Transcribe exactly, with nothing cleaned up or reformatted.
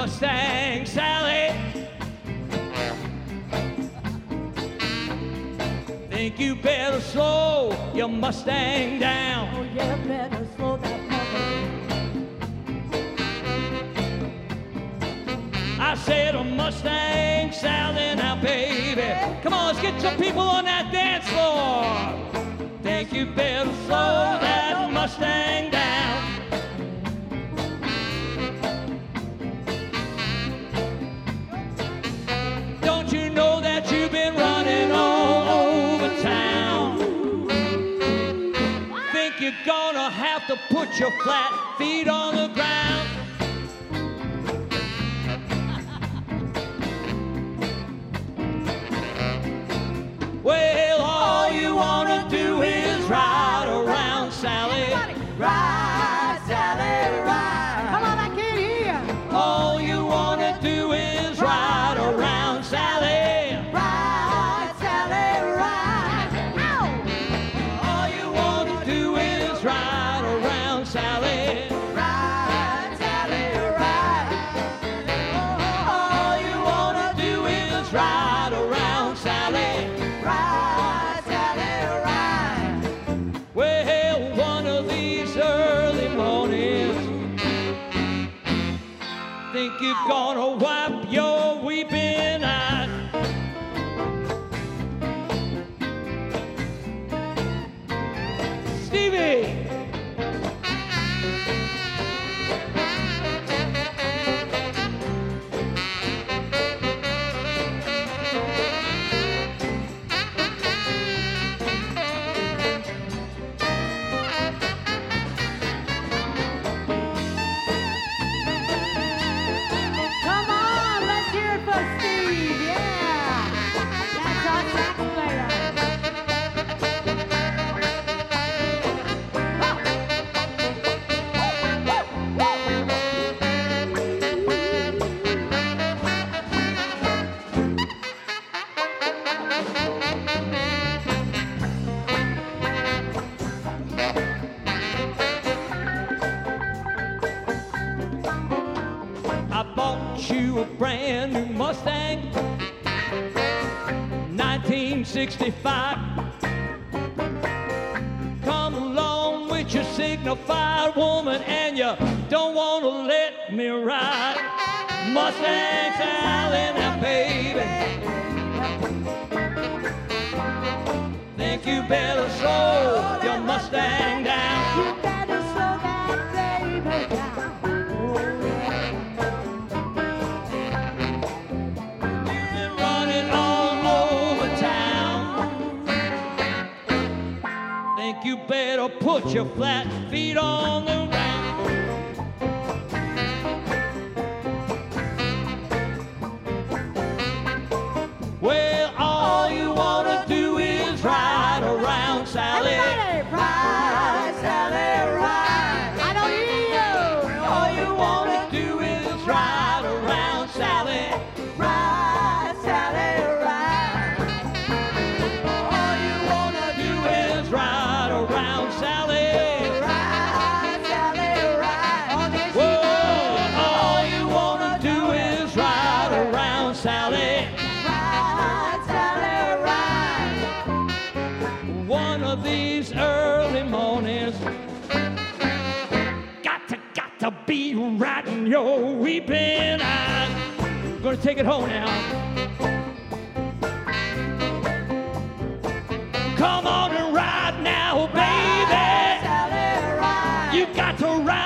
Mustang Sally. Think you better slow your Mustang down. Oh, yeah, better slow that mother. I said a Mustang Sally now, baby. Come on, let's get some people on that dance floor. Think you better slow that Mustang down. Don't you know that you've been running all over town? Think you're gonna have to put your flat feet on the ground. Well, all you wanna do is ride around, Sally. Ride, Sally, ride. Come on, I can't hear. All you wanna do is ride around, Sally. Ride, Sally, ride. Ow! All you wanna do is ride around, Sally. Ride, Sally, ride. All you wanna do is ride around, Sally. Ride, Sally, ride. Well, one of these early mornings, think you're gonna wipe your weeping eye. Stevie! Come on, let's hear it for Steve. Yeah. That's our sax player. I bought you a brand new Mustang, nineteen sixty-five. Come along with your signified woman and you don't want to let me ride. Mustang Sally now, baby. Think you better slow your Mustang down. You better slow that baby down. Been running all over town. Think you better put your flat feet on the ground. Well, all you wanna do is ride around, Sally. Everybody, ride, Sally, ride. I don't hear you. All you wanna do is ride around, Sally. Ride, Sally, ride. All you wanna do is ride around, Sally. Ride, Sally, ride. Whoa, all you wanna do is ride around, Sally. Ride, Sally, ride. One of these early mornings, got to, got to be riding your weeping eyes. Gonna take it home now. Come on and ride now, baby. Sally, ride. You got to ride